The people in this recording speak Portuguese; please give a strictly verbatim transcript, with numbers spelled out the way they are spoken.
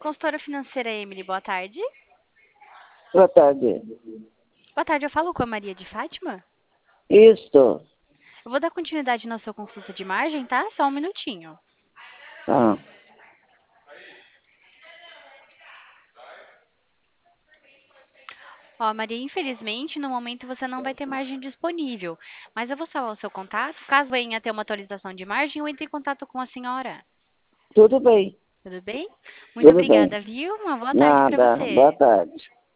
consultora financeira Emily, boa tarde. Boa tarde. Boa tarde, eu falo com a Maria de Fátima. Isso. Eu vou dar continuidade na sua consulta de margem, tá? Só um minutinho. Tá. Ó, Maria, infelizmente, no momento você não vai ter margem disponível, mas eu vou salvar o seu contato. Caso venha ter uma atualização de margem, eu entre em contato com a senhora. Tudo bem. Tudo bem? Muito Tudo bem. obrigada, viu? Uma boa tarde para Nada. Boa você. tarde.